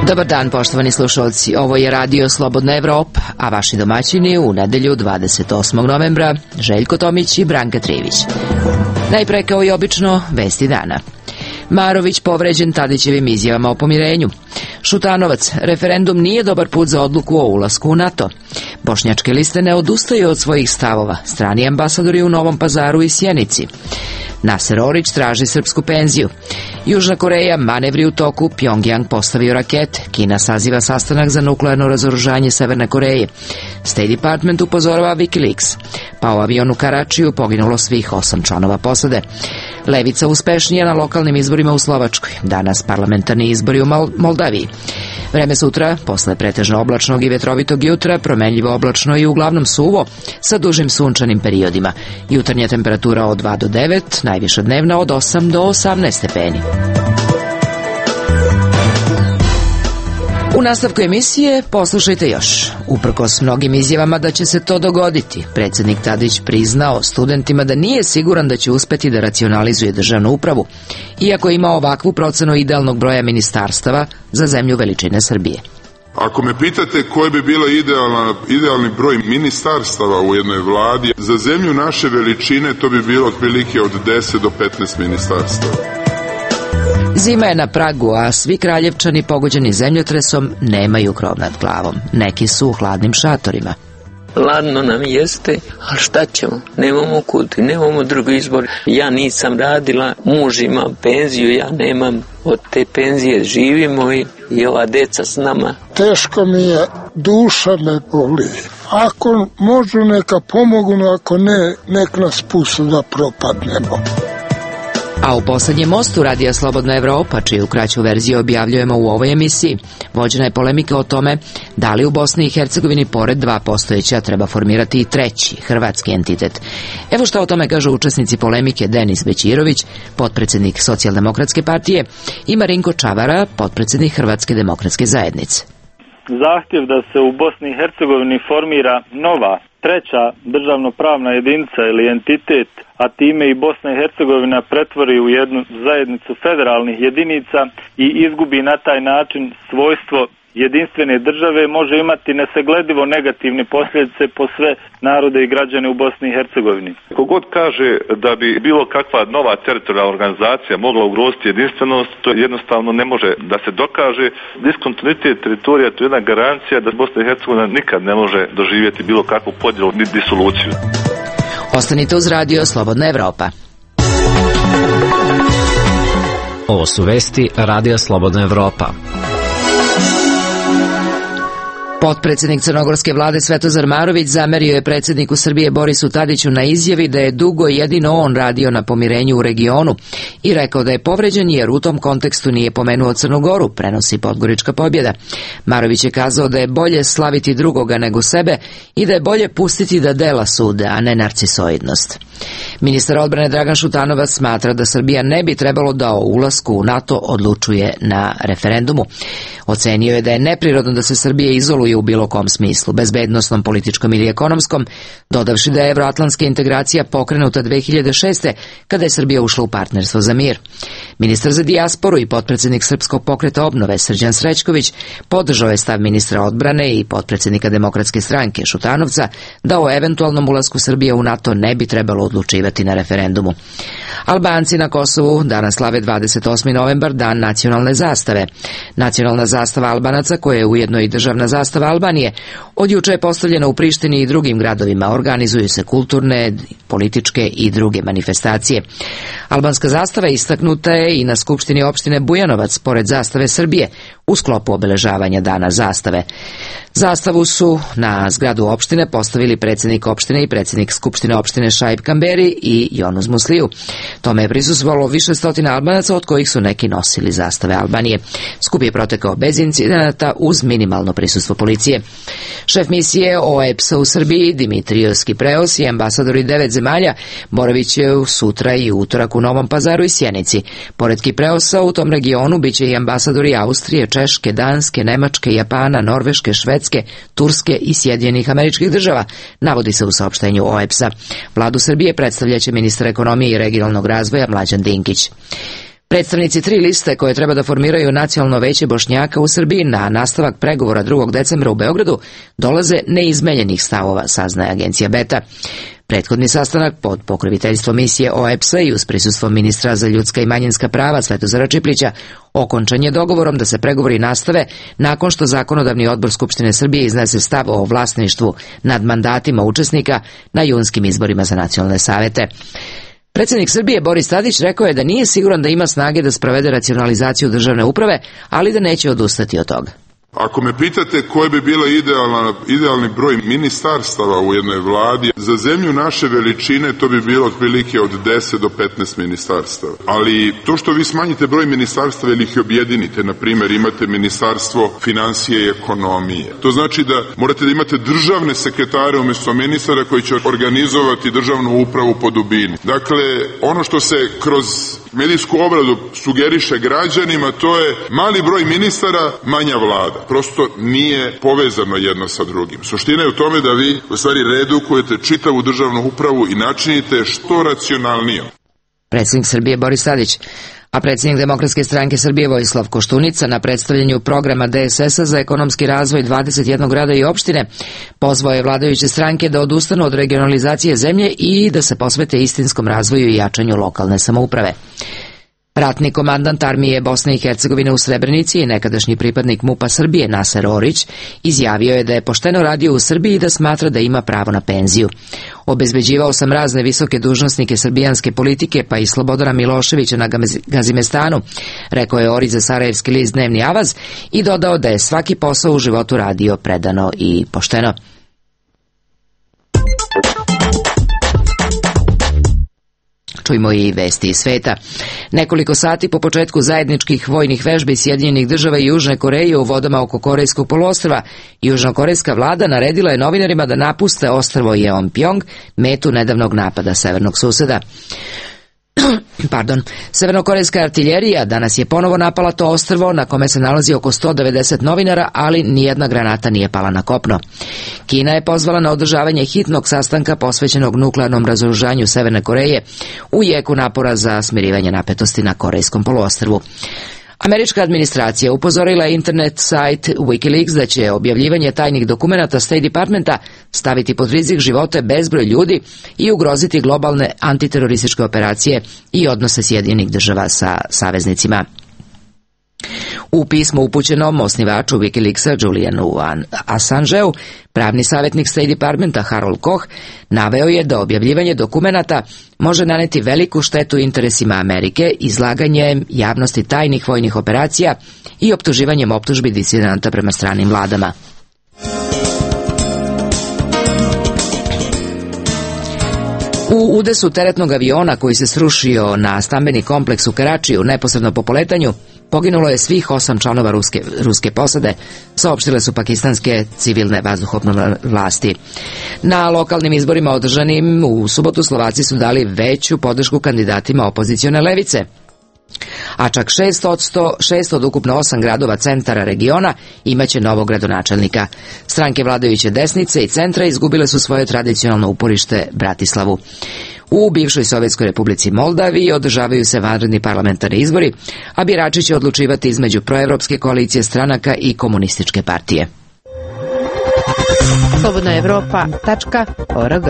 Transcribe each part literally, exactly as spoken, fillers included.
Dobar dan, poštovani slušalci. Ovo je Radio Slobodna Evropa, a vaši domaćini u nedelju dvadeset osmog novembra Željko Tomić i Branka Trivić. Najpre, kao i obično, vesti dana. Marović povređen Tadićevim izjavama o pomirenju. Šutanovac, referendum nije dobar put za odluku o ulasku u NATO. Bošnjačke liste ne odustaju od svojih stavova. Strani ambasadori u Novom Pazaru i Sjenici. Naser Orić traži srpsku penziju. Južna Koreja, manevri u toku, Pjongjang postavio rakete. Kina saziva sastanak za nuklearno razoružanje Severne Koreje. State Department upozorava Wikileaks. Pa u avionu Karačiju poginulo svih osam članova posade. Levica uspešnija na lokalnim izborima u Slovačkoj. Danas parlamentarni izbori u Moldaviji. Vreme sutra, posle pretežno oblačnog i vetrovitog jutra, promenljivo oblačno i uglavnom suvo, sa dužim sunčanim periodima. Jutarnja temperatura od dva do devet, najviša dnevna od osam do osamnaest stepeni. U nastavku emisije poslušajte još. Uprkos mnogim izjavama da će se to dogoditi, predsjednik Tadić priznao studentima da nije siguran da će uspeti da racionalizuje državnu upravu, iako ima ovakvu procenu idealnog broja ministarstava za zemlju veličine Srbije. Ako me pitate koji bi bilo idealan, idealni broj ministarstava u jednoj vladi, za zemlju naše veličine to bi bilo otprilike od deset do petnaest ministarstava. Zima je na pragu, a svi Kraljevčani pogođeni zemljotresom nemaju krov nad glavom. Neki su u hladnim šatorima. Ladno nam jeste, ali šta ćemo? Nemamo kuti, nemamo drugi izbor. Ja nisam radila, muž ima penziju, ja nemam. Od te penzije živimo i, i ova deca s nama. Teško mi je, duša me boli. Ako možu neka pomogu, ako ne, nek nas pustu da propadnemo. A u poslednjem mostu Radija Slobodna Evropa, čiju kraću verziju objavljujemo u ovoj emisiji, vođena je polemika o tome da li u Bosni i Hercegovini pored dva postojeća treba formirati i treći, hrvatski entitet. Evo šta o tome kažu učesnici polemike Denis Bećirović, potpredsjednik Socijaldemokratske partije, i Marinko Čavara, potpredsjednik Hrvatske demokratske zajednice. Zahtjev da se u Bosni i Hercegovini formira nova, treća državno-pravna jedinica ili entitet, a time i Bosna i Hercegovina pretvori u jednu zajednicu federalnih jedinica i izgubi na taj način svojstvo jedinstvene države, može imati nesagledivo negativne posljedice po sve narode i građane u Bosni i Hercegovini. Kogod kaže da bi bilo kakva nova teritorijalna organizacija mogla ugroziti jedinstvenost, to jednostavno ne može da se dokaže. Diskontinuitet teritorija, to je jedna garancija da Bosna i Hercegovina nikad ne može doživjeti bilo kakvu podjelu ni disoluciju. Ostanite uz Radio Slobodna Evropa. Ovo su vesti Radio Slobodna Evropa. Potpredsjednik crnogorske vlade Svetozar Marović zamerio je predsjedniku Srbije Borisu Tadiću na izjavi da je dugo jedino on radio na pomirenju u regionu i rekao da je povređen jer u tom kontekstu nije pomenuo Crnu Goru, prenosi Podgorička pobjeda. Marović je kazao da je bolje slaviti drugoga nego sebe i da je bolje pustiti da dela sude, a ne narcisoidnost. Ministar odbrane Dragan Šutanovac smatra da Srbija ne bi trebalo da o ulasku u NATO odlučuje na referendumu. Ocenio je da je neprirodno da se Srbija izoluje u bilo kom smislu, bezbednosnom, političkom ili ekonomskom, dodavši da je evroatlantska integracija pokrenuta dve hiljade šeste. kada je Srbija ušla u partnerstvo za mir. Ministar za dijasporu i potpredsjednik Srpskog pokreta obnove Srđan Srećković podržao je stav ministra odbrane i potpredsjednika Demokratske stranke Šutanovca da o eventualnom ulasku Srbije u NATO ne bi trebalo odlučivati na referendumu. Albanci na Kosovu danas slave dvadeset osmi novembar, dan nacionalne zastave. Nacionalna zastava Albanaca, koja je ujedno i državna zastava Albanije, od juče je postavljena u Prištini i drugim gradovima. Organizuju se kulturne, političke i druge manifestacije. Albanska zastava istaknuta je i na Skupštini opštine Bujanovac, pored zastave Srbije, u sklopu obeležavanja dana zastave. Zastavu su na zgradu opštine postavili predsjednik opštine i predsjednik Skupštine opštine Šaip Kamberi i Jonuz Musliju. Tome je prisustvovalo više stotina Albanaca, od kojih su neki nosili zastave Albanije. Skup je protekao bez incidenata uz minimalno prisustvo policije. Šef misije O E P S-a u Srbiji Dimitrios Kipreos i ambasadori devet zemalja boraviće sutra i utorak u Novom Pazaru i Sjenici. Pored Kipreosa u tom regionu biće i ambasadori Austrije, Češke, Danske, Nemačke, Japana, Norveške, Švedske, Turske i Sjedinjenih Američkih Država, navodi se u saopštenju O E P S-a. Vladu Srbije predstavljaće ministar ekonomije i regionalnog razvoja Mlađan Dinkić. Predstavnici tri liste koje treba da formiraju Nacionalno veće Bošnjaka u Srbiji na nastavak pregovora drugog decembra u Beogradu dolaze neizmenjenih stavova, saznaje agencija Beta. Prethodni sastanak pod pokroviteljstvom misije O E P S-a i uz prisustvo ministra za ljudska i manjinska prava Svetozara Čiplića okončan je dogovorom da se pregovori nastave nakon što Zakonodavni odbor Skupštine Srbije iznese stav o vlasništvu nad mandatima učesnika na junskim izborima za nacionalne savete. Predsjednik Srbije Boris Tadić rekao je da nije siguran da ima snage da sprovede racionalizaciju državne uprave, ali da neće odustati od toga. Ako me pitate koji bi bila idealna, idealni broj ministarstava u jednoj vladi, za zemlju naše veličine to bi bilo otprilike od deset do petnaest ministarstava. Ali to što vi smanjite broj ministarstava ili ih objedinite, na primjer imate ministarstvo financije i ekonomije. To znači da morate da imate državne sekretare umjesto ministara koji će organizovati državnu upravu po dubini. Dakle, ono što se kroz medijsku obradu sugeriše građanima, to je mali broj ministara, manja vlada. Prosto nije povezano jedno sa drugim. Suština je u tome da vi u stvari redukujete čitavu državnu upravu i načinite što racionalnijom. Predsjednik Srbije Boris Tadić, a predsjednik Demokratske stranke Srbije Vojislav Koštunica na predstavljanju programa D S S-a za ekonomski razvoj dvadeset jednog grada i opštine pozvao je vladajuće stranke da odustanu od regionalizacije zemlje i da se posvete istinskom razvoju i jačanju lokalne samouprave. Ratni komandant armije Bosne i Hercegovine u Srebrenici i nekadašnji pripadnik MUP-a Srbije Naser Orić izjavio je da je pošteno radio u Srbiji i da smatra da ima pravo na penziju. Obezbeđivao sam razne visoke dužnosnike srbijanske politike, pa i Slobodana Miloševića na Gazimestanu, rekao je Orić za sarajevski list Dnevni Avaz i dodao da je svaki posao u životu radio predano i pošteno. Čujmo i vesti iz sveta. Nekoliko sati po početku zajedničkih vojnih vežbi Sjedinjenih država i Južne Koreje u vodama oko Korejskog poluostrva, južnokorejska vlada naredila je novinarima da napuste ostrvo Jeonpjong, metu nedavnog napada severnog suseda. Pardon, severnokorejska artiljerija danas je ponovo napala to ostrvo na kome se nalazi oko sto devedeset novinara, ali nijedna granata nije pala na kopno. Kina je pozvala na održavanje hitnog sastanka posvećenog nuklearnom razoružanju Severne Koreje u jeku napora za smirivanje napetosti na Korejskom poluostrvu. Američka administracija upozorila je internet sajt Wikileaks da će objavljivanje tajnih dokumenata State Departmenta staviti pod rizik živote bezbroj ljudi i ugroziti globalne antiterorističke operacije i odnose Sjedinjenih država sa saveznicima. U pismu upućenom osnivaču Wikileaksa Julianu Assangeu, pravni savjetnik State Departmenta Harold Koch naveo je da objavljivanje dokumenata može naneti veliku štetu interesima Amerike izlaganjem javnosti tajnih vojnih operacija i optuživanjem optužbi disidenta prema stranim vladama. U udesu teretnog aviona koji se srušio na stambeni kompleks u Karačiju neposredno po poletanju poginulo je svih osam članova ruske, ruske posade, saopštile su pakistanske civilne vazduhoplovne vlasti. Na lokalnim izborima održanim u subotu Slovaci su dali veću podršku kandidatima opozicione levice, a čak šest od, sto, šest od ukupno osam gradova centara regiona imaće novog gradonačelnika. Stranke vladajuće desnice i centra izgubile su svoje tradicionalno uporište Bratislavu. U bivšoj Sovjetskoj republici Moldaviji održavaju se vanredni parlamentarni izbori, a birači će odlučivati između proevropske koalicije stranaka i komunističke partije. slobodna evropa tačka org.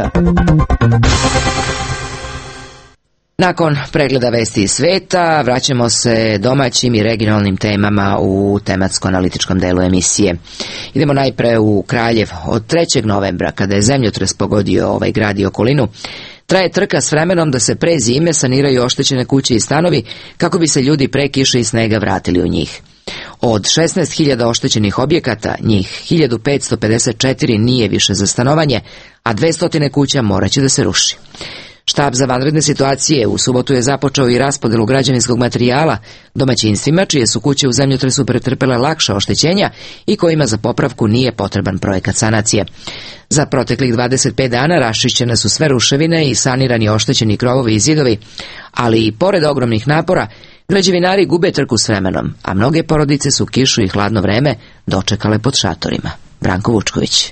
Nakon pregleda vesti iz sveta, vraćamo se domaćim i regionalnim temama u tematsko-analitičkom delu emisije. Idemo najpre u Kraljev. Od trećeg novembra, kada je zemljotres pogodio ovaj grad i okolinu, traje trka s vremenom da se pre zime saniraju oštećene kuće i stanovi kako bi se ljudi pre kiše i snega vratili u njih. Od šesnaest hiljada oštećenih objekata, njih hiljadu petsto pedeset četiri nije više za stanovanje, a dvesta kuća moraće da se ruši. Štab za vanredne situacije u subotu je započeo i raspodelu građevinskog materijala domaćinstvima čije su kuće u zemljotresu pretrpele lakša oštećenja i kojima za popravku nije potreban projekat sanacije. Za proteklih dvadeset pet dana raščišćene su sve ruševine i sanirani oštećeni krovovi i zidovi, ali i pored ogromnih napora, građevinari gube trku s vremenom, a mnoge porodice su kišu i hladno vreme dočekale pod šatorima. Branko Vučković.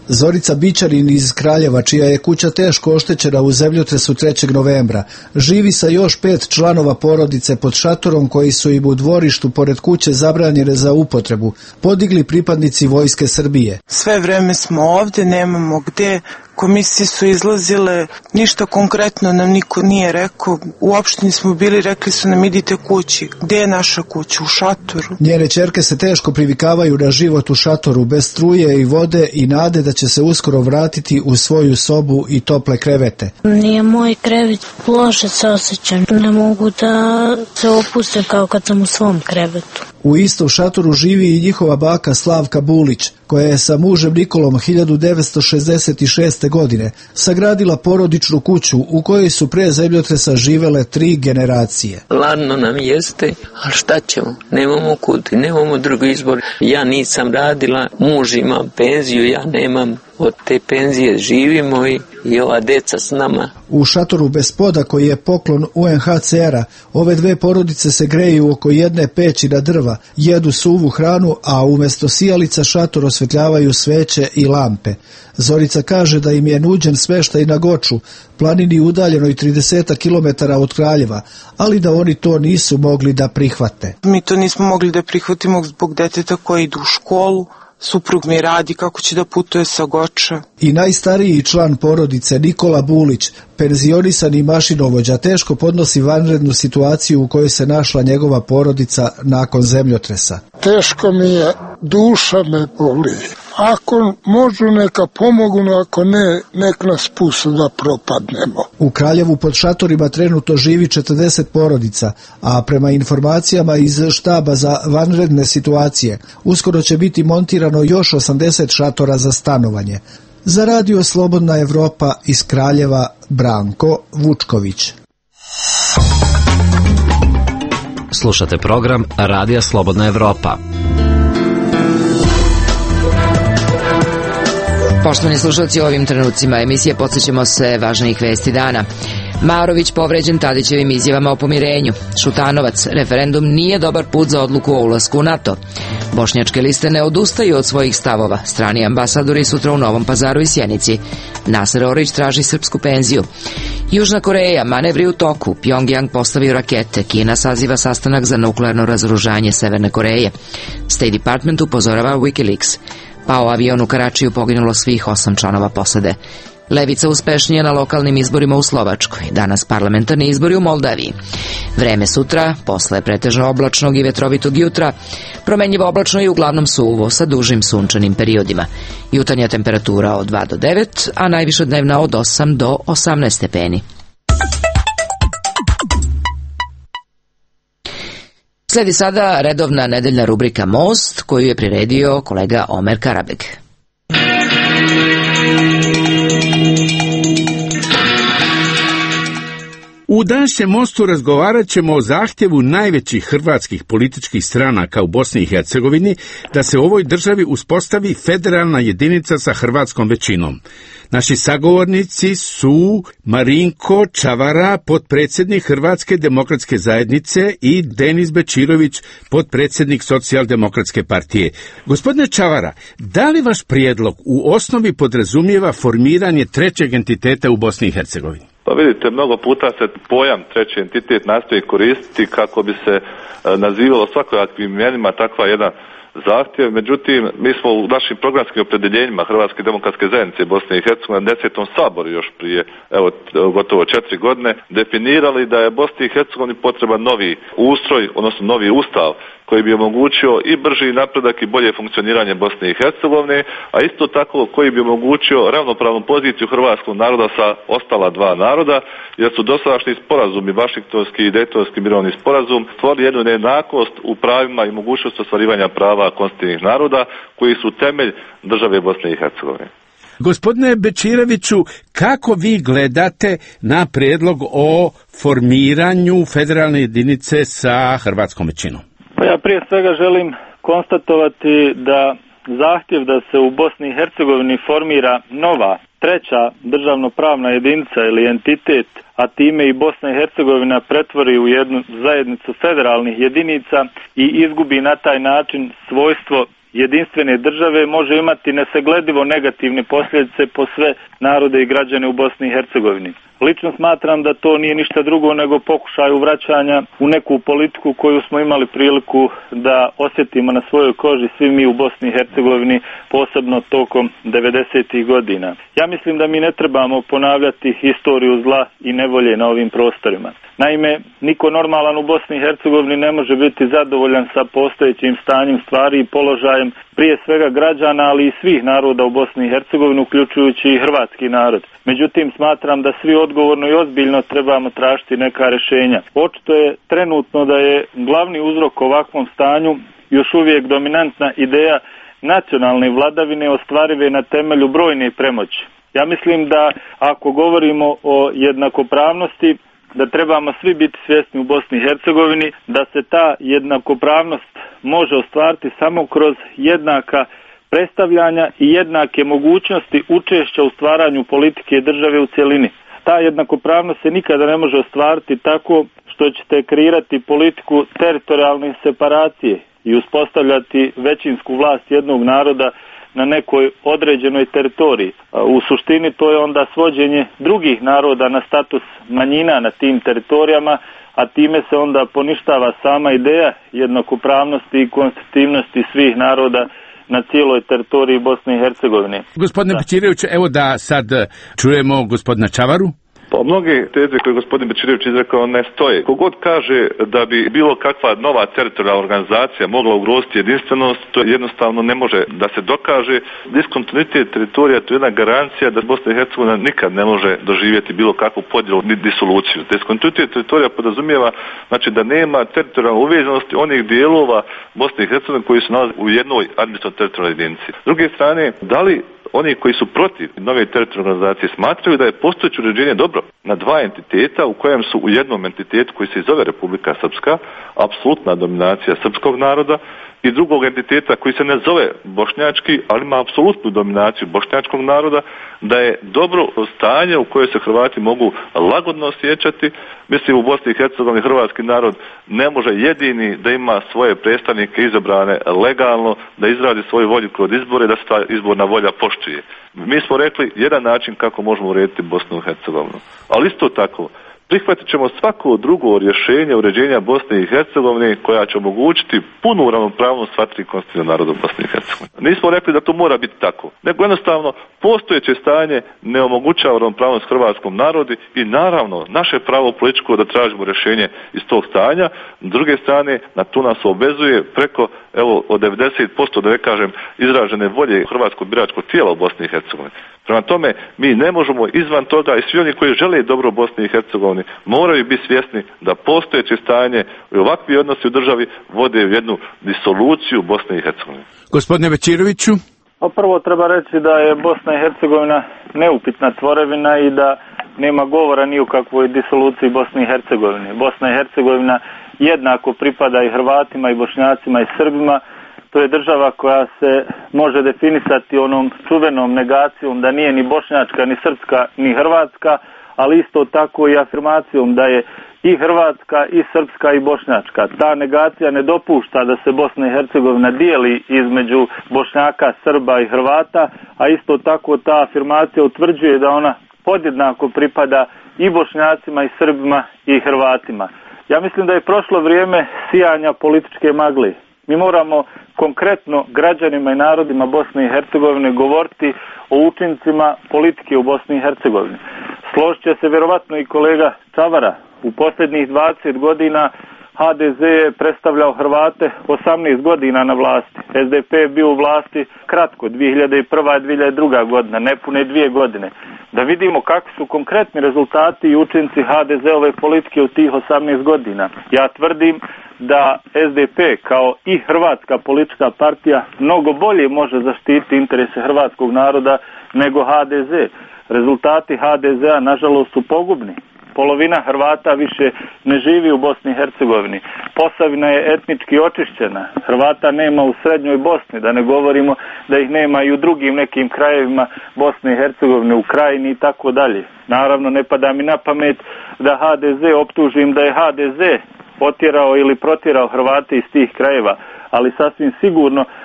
Zorica Bićanin iz Kraljeva, čija je kuća teško oštećena u zemljotresu trećeg novembra, živi sa još pet članova porodice pod šatorom koji su im u dvorištu pored kuće zabranjene za upotrebu podigli pripadnici Vojske Srbije. Sve vreme smo ovde, nemamo gde. Komisije su izlazile, ništa konkretno nam niko nije rekao. U opštini smo bili, rekli su nam idite kući. Gde je naša kuća? U šatoru. Njene ćerke se teško privikavaju na život u šatoru, bez struje i vode i nade da će se uskoro vratiti u svoju sobu i tople krevete. Nije moj krevet, loše se osjećam. Ne mogu da se opustim kao kad sam u svom krevetu. U istom šatoru živi i njihova baka Slavka Bulić, koja je sa mužem Nikolom hiljadu devetsto šezdeset šeste. godine sagradila porodičnu kuću u kojoj su pre zemljotresa živele tri generacije. Ladno nam jeste, ali šta ćemo? Nemamo kud, nemamo drugi izbor. Ja nisam radila, muž ima penziju, ja nemam. Od te penzije živimo i, i ova deca s nama. U šatoru bez poda, koji je poklon U N H C R-a, ove dve porodice se greju oko jedne peći na drva, jedu suvu hranu, a umjesto sijalica šator osvetljavaju sveće i lampe. Zorica kaže da im je nuđen smeštaj na Goču, planini udaljenoj trideset kilometara od Kraljeva, ali da oni to nisu mogli da prihvate. Mi to nismo mogli da prihvatimo zbog deteta koji idu u školu. Suprug mi radi kako će da putuje sa Goča. I najstariji član porodice, Nikola Bulić, penzionisani mašinovođa, teško podnosi vanrednu situaciju u kojoj se našla njegova porodica nakon zemljotresa. Teško mi je, duša me boli. Ako možu neka pomognu, ako ne, nek nas pustu da propadnemo. U Kraljevu pod šatorima trenutno živi četrdeset porodica, a prema informacijama iz štaba za vanredne situacije, uskoro će biti montirano još osamdeset šatora za stanovanje. Za radio Slobodna Evropa iz Kraljeva, Branko Vučković. Slušate program Radija Slobodna Evropa. Poštovani slušalci, u ovim trenucima emisije podsjećamo se važnijih vesti dana. Marović povređen Tadićevim izjavama o pomirenju. Šutanovac, referendum nije dobar put za odluku o ulasku u NATO. Bošnjačke liste ne odustaju od svojih stavova. Strani ambasadori sutra u Novom Pazaru i Sjenici. Naser Orić traži srpsku penziju. Južna Koreja, manevri u toku. Pjongjang postavio rakete. Kina saziva sastanak za nuklearno razoružanje Severne Koreje. State Department upozorava Wikileaks. Pao avion u Karačiju, poginulo svih osam članova posade. Levica uspešnija na lokalnim izborima u Slovačkoj. Danas parlamentarni izbori u Moldaviji. Vreme sutra, posle pretežno oblačnog i vetrovitog jutra, promenljivo oblačno i uglavnom suvo sa dužim sunčanim periodima. Jutarnja temperatura od dva do devet, a najviša dnevna od osam do osamnaest stepeni. Sledi sada redovna nedeljna rubrika Most, koju je priredio kolega Omer Karabeg. U današnjem Mostu razgovarat ćemo o zahtjevu najvećih hrvatskih političkih stranaka u Bosni i Hercegovini da se u ovoj državi uspostavi federalna jedinica sa hrvatskom većinom. Naši sagovornici su Marinko Čavara, potpredsjednik Hrvatske demokratske zajednice, i Denis Bečirović, potpredsjednik Socijaldemokratske partije. Gospodine Čavara, da li vaš prijedlog u osnovi podrazumijeva formiranje trećeg entiteta u Bosni i Hercegovini? Pa vidite, mnogo puta se pojam treći entitet nastoji koristiti kako bi se nazivalo svakojakvim imenima takva jedan zahtjev. Međutim, mi smo u našim programskim opredjeljenjima Hrvatske demokratske zajednice Bosne i Hercegovine na desetom saboru još prije evo gotovo četiri godine definirali da je Bosni i Hercegovini potreban novi ustroj, odnosno novi ustav koji bi omogućio i brži napredak i bolje funkcioniranje Bosne i Hercegovine, a isto tako koji bi omogućio ravnopravnu poziciju hrvatskog naroda sa ostala dva naroda, jer su dosadašnji sporazumi, Vašingtonski i Dejtonski mirovni sporazum, stvorili jednu nejednakost u pravima i mogućnost ostvarivanja prava konstitutivnih naroda koji su temelj države Bosne i Hercegovine. Gospodine Bečiroviću, kako vi gledate na prijedlog o formiranju federalne jedinice sa hrvatskom većinom? Pa ja prije svega želim konstatovati da zahtjev da se u Bosni i Hercegovini formira nova, treća državno-pravna jedinica ili entitet, a time i Bosna i Hercegovina pretvori u jednu zajednicu federalnih jedinica i izgubi na taj način svojstvo jedinstvene države može imati nesagledivo negativne posljedice po sve narode i građane u Bosni i Hercegovini. Lično smatram da to nije ništa drugo nego pokušaj vraćanja u neku politiku koju smo imali priliku da osjetimo na svojoj koži svi mi u Bosni i Hercegovini, posebno tokom devedesetih godina. Ja mislim da mi ne trebamo ponavljati historiju zla i nevolje na ovim prostorima. Naime, niko normalan u Bosni i Hercegovini ne može biti zadovoljan sa postojećim stanjem stvari i položajem prije svega građana, ali i svih naroda u Bosni i Hercegovini, uključujući i hrvatski narod. Međutim, smatram da svi odgovorno i ozbiljno trebamo tražiti neka rješenja. Očito je trenutno da je glavni uzrok ovakvom stanju još uvijek dominantna ideja nacionalne vladavine ostvarive na temelju brojne premoći. Ja mislim da ako govorimo o jednakopravnosti, da trebamo svi biti svjesni u Bosni i Hercegovini da se ta jednakopravnost može ostvariti samo kroz jednaka predstavljanja i jednake mogućnosti učešća u stvaranju politike i države u cjelini. Ta jednakopravnost se nikada ne može ostvariti tako što ćete kreirati politiku teritorijalne separacije i uspostavljati većinsku vlast jednog naroda na nekoj određenoj teritoriji. U suštini to je onda svođenje drugih naroda na status manjina na tim teritorijama, a time se onda poništava sama ideja jednakopravnosti i konstitutivnosti svih naroda na cijeloj teritoriji Bosne i Hercegovine. Gospodine Bećirević, evo da sad čujemo gospodina Čavaru. Pa mnoge teze koje gospodin Bećirević izrekao ne stoje. Kogod kaže da bi bilo kakva nova teritorijalna organizacija mogla ugroziti jedinstvenost, to jednostavno ne može da se dokaže. Diskontinuitet teritorija to je jedna garancija da Bosna i Hercegovina nikad ne može doživjeti bilo kakvu podjelu ni disoluciju. Diskontinuitet teritorija podrazumijeva znači da nema teritorijalne uvezanosti onih dijelova Bosne i Hercegovine koji se nalaze u jednoj administrativnoj teritorijalnoj jedinici. S druge strane, da li oni koji su protiv nove teritorijalne organizacije smatraju da je postojeće uređenje dobro na dva entiteta u kojem su u jednom entitetu koji se zove Republika Srpska apsolutna dominacija srpskog naroda i drugog entiteta koji se ne zove bošnjački, ali ima apsolutnu dominaciju bošnjačkog naroda, da je dobro stanje u koje se Hrvati mogu lagodno osjećati. Mislim, u Bosni i Hercegovini hrvatski narod ne može jedini da ima svoje predstavnike izabrane legalno, da izradi svoju volju kroz izbore, da se ta izborna volja poštuje. Mi smo rekli jedan način kako možemo urediti Bosnu i Hercegovinu. Ali isto tako, prihvatit ćemo svako drugo rješenje uređenja Bosne i Hercegovine koja će omogućiti punu ravnopravnost sva tri konstitutivna naroda Bosne i Hercegovine. Nismo rekli da to mora biti tako, nego jednostavno postojeće stanje ne omogućava ravnopravnost hrvatskom narodu i naravno naše pravo političko da tražimo rješenje iz tog stanja. S druge strane, na to nas obvezuje preko evo od devedeset posto da ne kažem izražene volje hrvatskog biračkog tijela u Bosni i Hercegovini. Prema tome, mi ne možemo izvan toga i svi oni koji žele dobro Bosni i Hercegovini moraju biti svjesni da postojeće stanje i ovakvi odnosi u državi vode u jednu disoluciju Bosne i Hercegovine. Gospodine Bećiroviću? Prvo treba reći da je Bosna i Hercegovina neupitna tvorevina i da nema govora ni o kakvoj disoluciji Bosne i Hercegovine. Bosna i Hercegovina jednako pripada i Hrvatima i Bošnjacima i Srbima. To je država koja se može definisati onom čuvenom negacijom da nije ni bošnjačka, ni srpska, ni hrvatska, ali isto tako i afirmacijom da je i hrvatska, i srpska, i bošnjačka. Ta negacija ne dopušta da se Bosna i Hercegovina dijeli između Bošnjaka, Srba i Hrvata, a isto tako ta afirmacija utvrđuje da ona podjednako pripada i Bošnjacima, i Srbima, i Hrvatima. Ja mislim da je prošlo vrijeme sijanja političke magle. Mi moramo konkretno građanima i narodima Bosne i Hercegovine govoriti o učincima politike u Bosni i Hercegovini. Složit će se vjerovatno i kolega Čavara. U posljednjih dvadeset godina H D Z je predstavljao Hrvate osamnaest godina na vlasti. S D P je bio u vlasti kratko, dvije hiljade prva. i dvije hiljade druga. godina, nepune dvije godine. Da vidimo kakvi su konkretni rezultati i učinci H D Z-ove politike u tih osamnaest godina. Ja tvrdim da S D P kao i hrvatska politička partija mnogo bolje može zaštititi interese hrvatskog naroda nego H D Z. Rezultati H D Z-a nažalost su pogubni. Polovina Hrvata više ne živi u Bosni i Hercegovini. Posavina je etnički očišćena. Hrvata nema u srednjoj Bosni, da ne govorimo da ih nema i u drugim nekim krajevima Bosne i Hercegovine, u Krajini i tako dalje. Naravno, ne pada mi na pamet da H D Z optužim da je H D Z otjerao ili protjerao Hrvate iz tih krajeva, ali sasvim sigurno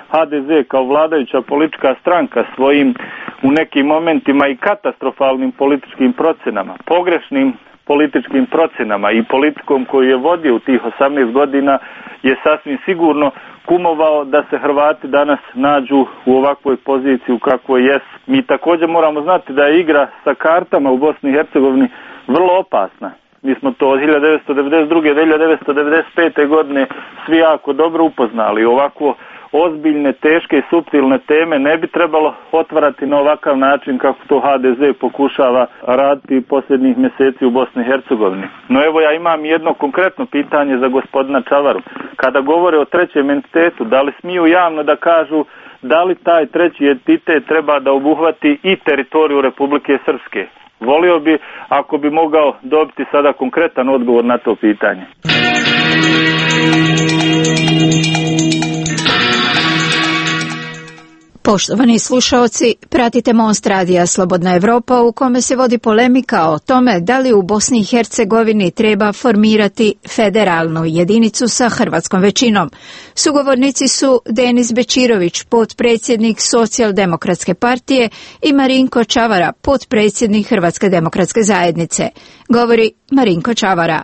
H D Z kao vladajuća politička stranka svojim u nekim momentima i katastrofalnim političkim procenama, pogrešnim političkim procenama i politikom koju je vodio u tih osamnaest godina je sasvim sigurno kumovao da se Hrvati danas nađu u ovakvoj poziciji u kakvoj jesu. Mi također moramo znati da je igra sa kartama u Bosni i Hercegovini vrlo opasna. Mi smo to od hiljadu devetsto devedeset druge do hiljadu devetsto devedeset pete godine svi jako dobro upoznali. Ovako ozbiljne, teške i suptilne teme ne bi trebalo otvarati na ovakav način kako to H D Z pokušava raditi posljednjih mjeseci u Bosni i Hercegovini. No evo ja imam jedno konkretno pitanje za gospodina Čavaru. Kada govore o trećem entitetu, da li smiju javno da kažu da li taj treći entitet treba da obuhvati i teritoriju Republike Srpske? Volio bi ako bi mogao dobiti sada konkretan odgovor na to pitanje. Poštovani slušaoci, pratite Most radija Slobodna Evropa u kome se vodi polemika o tome da li u Bosni i Hercegovini treba formirati federalnu jedinicu sa hrvatskom većinom. Sugovornici su Denis Bečirović, potpredsjednik Socijaldemokratske partije, i Marinko Čavara, potpredsjednik Hrvatske demokratske zajednice. Govori Marinko Čavara.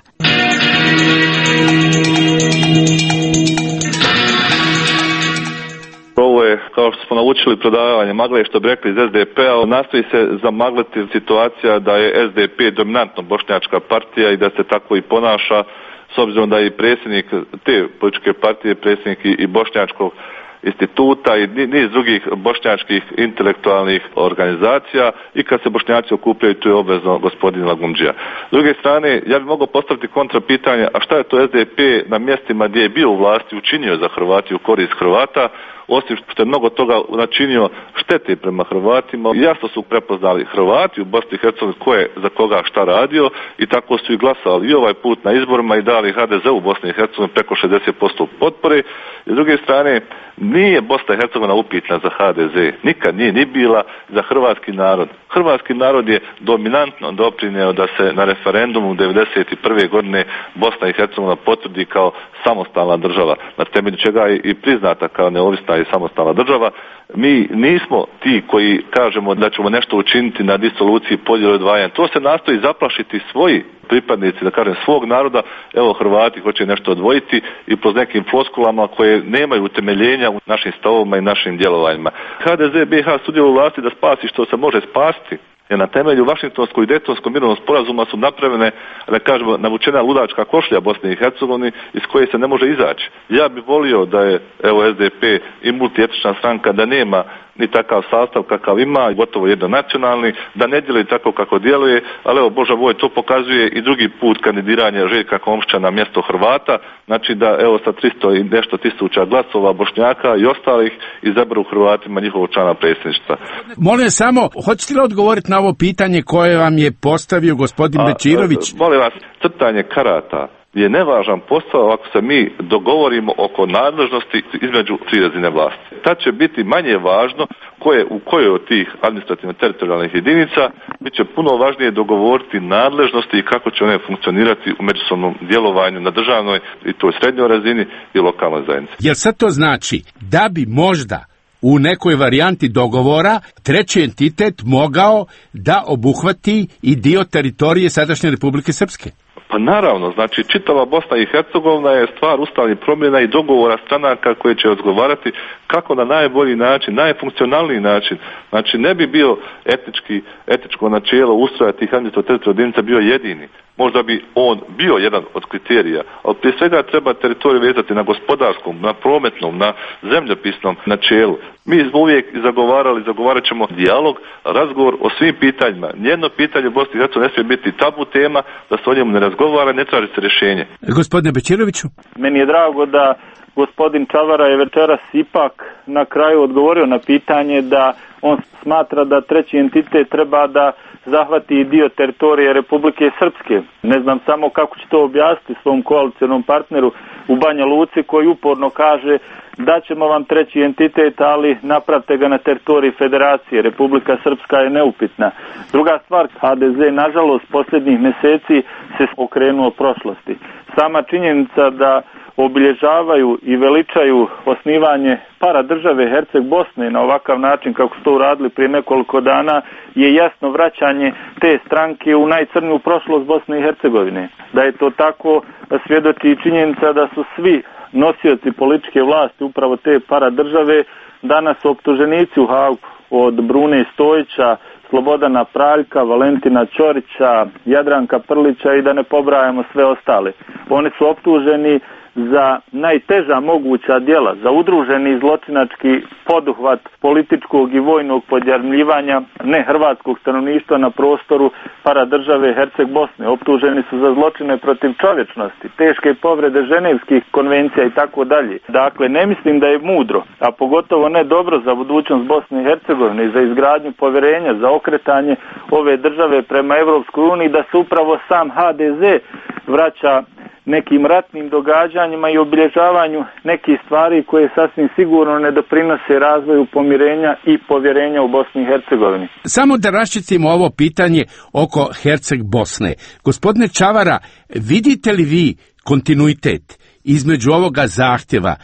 Ovo je, kao što smo naučili, prodavanje magle, što bi rekli iz S D P-a, nastoji se zamagliti situacija da je S D P dominantno bošnjačka partija i da se tako i ponaša, s obzirom da je i predsjednik te političke partije, predsjednik i bošnjačkog instituta i niz drugih bošnjačkih intelektualnih organizacija, i kad se Bošnjaci okupljaju, tu je obvezno gospodin Lagundžija. S druge strane, ja bih mogao postaviti kontra pitanje, a šta je to S D P na mjestima gdje je bio u vlasti učinio za Hrvati u korist Hrvata, osim što je mnogo toga načinio štete prema Hrvatima. Jasno su prepoznali Hrvati u Bosni i Hercegovini ko je za koga šta radio i tako su i glasali i ovaj put na izborima i dali H D Z u Bosni i Hercegovini preko šezdeset posto potpore. I s druge strane, nije Bosna i Hercegovina upitna za H D Z, nikad nije ni bila za hrvatski narod. Hrvatski narod je dominantno doprinio da se na referendumu devedeset prve godine Bosna i Hercegovina potvrdi kao samostalna država, na temelju čega je i priznata kao neovisna i samostalna država. Mi nismo ti koji kažemo da ćemo nešto učiniti na disoluciji, podjeli, odvajanja. To se nastoji zaplašiti svoji pripadnici, da kažem, svog naroda. Evo, Hrvati hoće nešto odvojiti i kroz nekim floskulama koje nemaju utemeljenja u našim stavovima i našim djelovanjima. H D Z B i H sudjeluje u vlasti da spasi što se može spasiti. Jer na temelju Vašingtonskog i Dejtonskog mirovnog sporazuma su napravljene, da kažemo, navučena ludačka košlja Bosne i Hercegovine iz koje se ne može izaći. Ja bih volio da je, evo, S D P i multietnična stranka, da nema ni takav sastav kakav ima, gotovo jednonacionalni, da ne djeluje tako kako djeluje, ali evo, Boža voj, to pokazuje i drugi put kandidiranja Željka Komšića na mjesto Hrvata, znači da evo sa tristo i nešto tisuća glasova Bošnjaka i ostalih izaberu Hrvatima njihovog člana predsjedništva. Molim samo, hoćete li odgovoriti na ovo pitanje koje vam je postavio gospodin a, Bečirović? A, molim vas, crtanje karata je nevažan posao ako se mi dogovorimo oko nadležnosti između tri razine vlasti. Tad će biti manje važno koje, u kojoj od tih administrativno-teritorijalnih jedinica bit će puno važnije dogovoriti nadležnosti i kako će one funkcionirati u međusobnom djelovanju na državnoj i toj srednjoj razini i lokalnoj zajednici. Jel sad to znači da bi možda u nekoj varijanti dogovora treći entitet mogao da obuhvati i dio teritorije sadašnje Republike Srpske? Pa naravno, znači čitava Bosna i Hercegovina je stvar ustavnih promjena i dogovora stranaka koje će odgovarati kako na najbolji način, najfunkcionalniji način. Znači ne bi bio etički, etičko načelo ustroja tih administrativnih jedinica bio jedini. Možda bi on bio jedan od kriterija, ali prije svega treba teritoriju vezati na gospodarskom, na prometnom, na zemljopisnom načelu. Mi smo uvijek zagovarali, zagovarat ćemo dijalog, razgovor o svim pitanjima. Nijedno pitanje u Bosni i Hercegovini ne smije biti tabu tema, da se o njemu ne razgovara, ne traži se rješenje. Gospodine Bečiroviću? Meni je drago da gospodin Čavara je večeras ipak na kraju odgovorio na pitanje da on smatra da treći entitet treba da zahvati i dio teritorije Republike Srpske. Ne znam samo kako će to objasniti svom koalicionom partneru u Banja Luci koji uporno kaže daćemo vam treći entitet, ali napravite ga na teritoriji federacije. Republika Srpska je neupitna. Druga stvar, ha de ze nažalost posljednjih mjeseci se okrenuo prošlosti. Sama činjenica da obilježavaju i veličaju osnivanje paradržave Herceg Bosne na ovakav način kako su to uradili prije nekoliko dana je jasno vraćanje te stranke u najcrniju prošlost Bosne i Hercegovine. Da je to tako svjedoči i činjenica da su svi nosioci političke vlasti upravo te paradržave danas optuženici u Hagu, od Brune Stojića, Slobodana Praljka, Valentina Ćorića, Jadranka Prlića i da ne pobrajamo sve ostale. Oni su optuženi za najteža moguća djela, za udruženi zločinački poduhvat političkog i vojnog podjarmljivanja nehrvatskog stanovništva na prostoru paradržave Herceg Bosne. Optuženi su za zločine protiv čovječnosti, teške povrede ženevskih konvencija i tako dalje. Dakle, ne mislim da je mudro, a pogotovo ne dobro za budućnost Bosne i Hercegovine i za izgradnju povjerenja, za okretanje ove države prema Europskoj uniji, da se upravo sam ha de ze vraća nekim ratnim događanjima i obilježavanju nekih stvari koje sasvim sigurno ne doprinose razvoju pomirenja i povjerenja u Bosni i Hercegovini. Samo da raščistimo ovo pitanje oko Herceg Bosne. Gospodine Čavara, vidite li vi kontinuitet između ovoga zahtjeva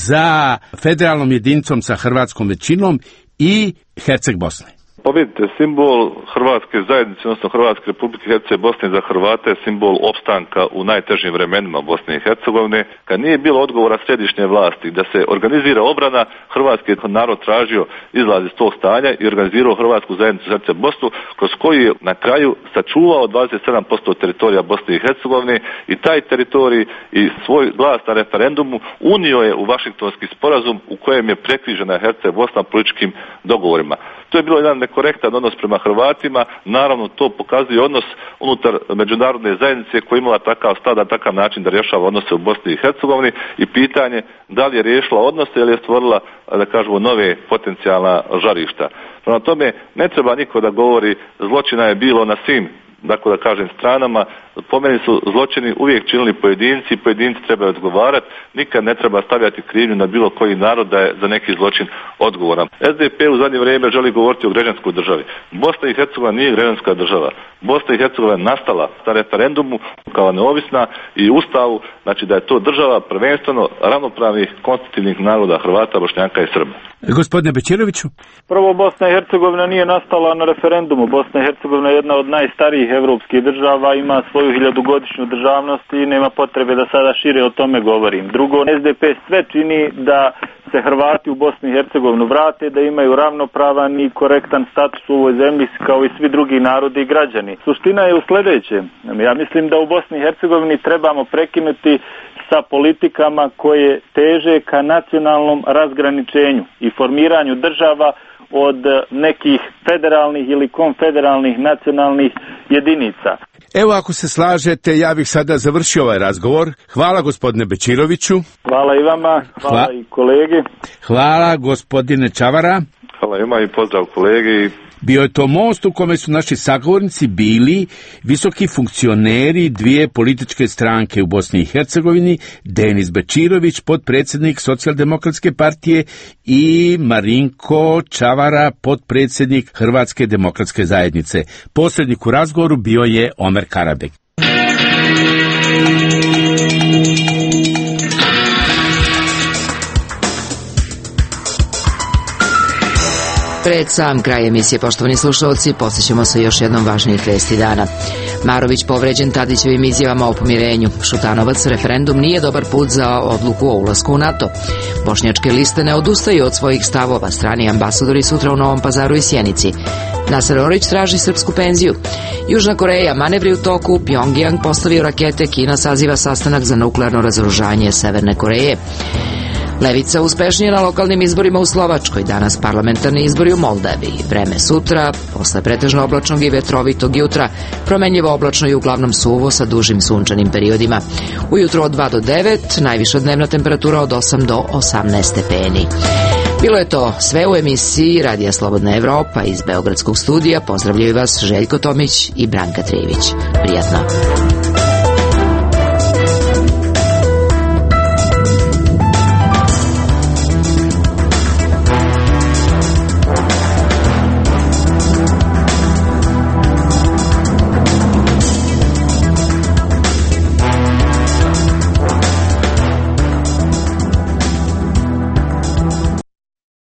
za federalnom jedinicom sa hrvatskom većinom i Herceg Bosne? Pa vidite, simbol Hrvatske zajednice, odnosno Hrvatske Republike Herceg Bosne za Hrvate je simbol opstanka u najtežim vremenima Bosne i Hercegovine. Kad nije bilo odgovora središnje vlasti da se organizira obrana, hrvatski narod tražio izlaz iz tog stanja i organizirao Hrvatsku zajednicu Herceg Bosnu, kroz koju je na kraju sačuvao dvadeset sedam posto teritorija Bosne i Hercegovine i taj teritorij i svoj glas na referendumu unio je u Vašingtonski sporazum u kojem je prekrižena Herceg Bosna političkim dogovorima. To je bilo jedan nekorektan odnos prema Hrvatima, naravno to pokazuje odnos unutar međunarodne zajednice koja je imala takav stav na takav način da rješava odnose u Bosni i Hercegovini i pitanje da li je riješila odnose ili je stvorila, da kažemo, nove potencijalna žarišta. Prema tome, ne treba niko da govori zločina je bilo na svim, dakle da kažem, stranama. Po meni su zločini uvijek činili pojedinci, pojedinci trebaju odgovarati, nikad ne treba stavljati krivnju na bilo koji narod da je za neki zločin odgovoran. es de pe u zadnje vrijeme želi govoriti o građanskoj državi. Bosna i Hercegovina nije građanska država. Bosna i Hercegovina nastala na referendumu kao neovisna i ustavu, znači da je to država prvenstveno ravnopravnih konstitutivnih naroda Hrvata, Bošnjaka i Srba. Gospodine Bećiroviću? Prvo, Bosna i Hercegovina nije nastala na referendumu. Bosna i Hercegovina je jedna od najstarijih evropskih država, ima svoju hiljadugodišnju državnost i nema potrebe da sada šire o tome govorim. Drugo, es de pe sve čini da se Hrvati u Bosni i Hercegovinu vrate, da imaju ravnopravan i korektan status u ovoj zemlji kao i svi drugi narodi i građani. Suština je u sljedećem. Ja mislim da u Bosni i Hercegovini trebamo prekinuti sa politikama koje teže ka nacionalnom razgraničenju i formiranju država od nekih federalnih ili konfederalnih nacionalnih jedinica. Evo, ako se slažete, ja bih sada završio ovaj razgovor. Hvala gospodine Bećiroviću. Hvala i vama, hvala Hva... i kolege. Hvala gospodine Čavara. Hvala ima i pozdrav kolegi. Bio je to most u kome su naši sagovornici bili visoki funkcioneri dvije političke stranke u Bosni i Hercegovini, Denis Bećirović, potpredsjednik Socijaldemokratske partije, i Marinko Čavara, potpredsjednik Hrvatske demokratske zajednice. Posrednik u razgovoru bio je Omer Karabek. Pred sam kraj emisije, poštovani slušalci, posjećamo se još jednom važnijih vesti dana. Marović povređen Tadićevim izjavama o pomirenju. Šutanovac, referendum nije dobar put za odluku o ulasku u NATO. Bošnjačke liste ne odustaju od svojih stavova. Strani ambasadori sutra u Novom Pazaru i Sjenici. Nasser Orić traži srpsku penziju. Južna Koreja, manevri u toku, Pyongyang postavio rakete, Kina saziva sastanak za nuklearno razoružanje Severne Koreje. Levica uspešnije na lokalnim izborima u Slovačkoj, danas parlamentarni izbori u Moldaviji. Vreme sutra, posle pretežno oblačnog i vetrovitog jutra, promenljivo oblačno i uglavnom suvo sa dužim sunčanim periodima. Ujutro od dva do devet, najviša dnevna temperatura od osam do osamnaest stepeni. Bilo je to sve u emisiji Radija Slobodna Evropa iz Beogradskog studija. Pozdravljaju vas Željko Tomić i Branka Trijević. Prijatno.